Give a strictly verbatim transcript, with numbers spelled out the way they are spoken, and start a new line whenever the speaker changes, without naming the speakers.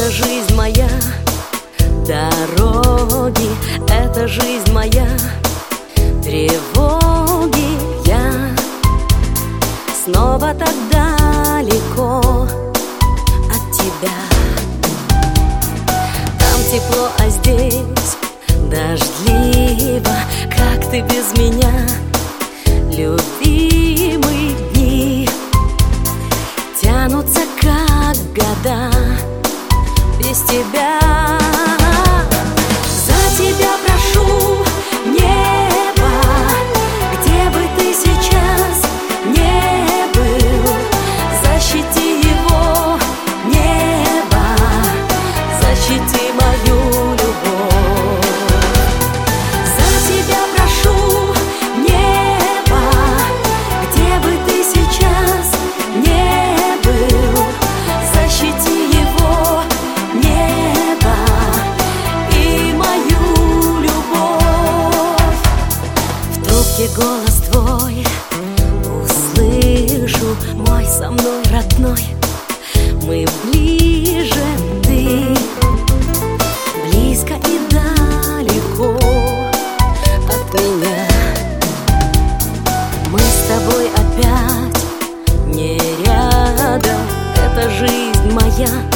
это жизнь моя, дороги, это жизнь моя, тревоги. Я снова так далеко от тебя. Там тепло, а здесь дождливо. Как ты без меня, любимые дни тянутся, как года без тебя. За тебя прошу небо, где бы ты сейчас не был, защити его, небо, защити мою любовь. За тебя прошу небо, где бы ты сейчас не был, защити его, небо, и мою любовь. В трубке голос твой услышу, мой со мной родной. Мы ближе, ты близко и далеко от меня. Мы с тобой опять не рядом, это жизнь моя,